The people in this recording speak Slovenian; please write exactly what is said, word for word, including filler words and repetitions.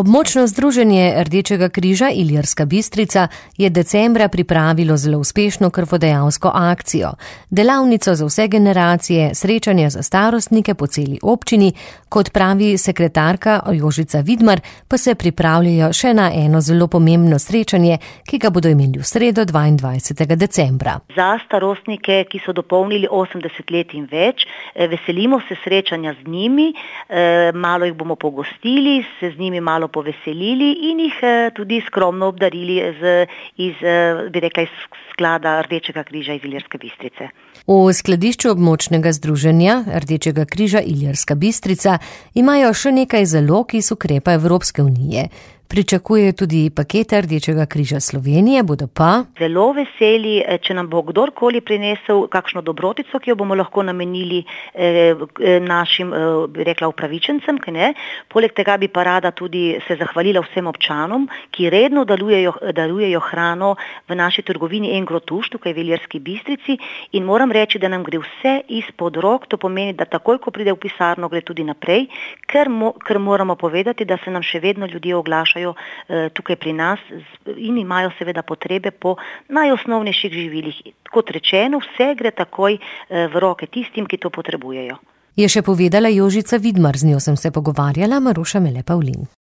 Območno združenje Rdečega križa Ilirska Bistrica je decembra pripravilo zelo uspešno krvodajalsko akcijo. Delavnico za vse generacije, srečanja za starostnike po celi občini, kot pravi sekretarka Jožica Vidmar, pa se pripravljajo še na eno zelo pomembno srečanje, ki ga bodo imeli v sredo dvaindvajsetega decembra. Za starostnike, ki so dopolnili osemdeset let in več, veselimo se srečanja z njimi, malo jih bomo pogostili, se z njimi malo poveselili in jih tudi skromno obdarili z, iz, bi rekla, iz sklada Rdečega križa iz Ilirske Bistrice. V skladišču območnega združenja Rdečega križa Ilirska Bistrica imajo še nekaj zalog iz ukrepa Evropske unije. Pričakujejo tudi pakete Rdečega križa Slovenije, bodo pa zelo veseli, če nam bo kdorkoli prinesel kakšno dobrotico, ki jo bomo lahko namenili eh, našim, eh, bi rekla, upravičencem, ki ne. Poleg tega bi pa rada tudi se zahvalila vsem občanom, ki redno darujejo, darujejo hrano v naši trgovini Engrotuš, tukaj v Ilirski Bistrici, in moram reči, da nam gre vse izpod rok. To pomeni, da takoj, ko pride v pisarno, gre tudi naprej, ker, mo, ker moramo povedati, da se nam še vedno ljudje oglašajo tukaj pri nas in imajo seveda potrebe po najosnovnejših živilih. Kot rečeno, vse gre takoj v roke tistim, ki to potrebujejo. Je še povedala Jožica Vidmar, z njo sem se pogovarjala, Maruša Mele Pavlin.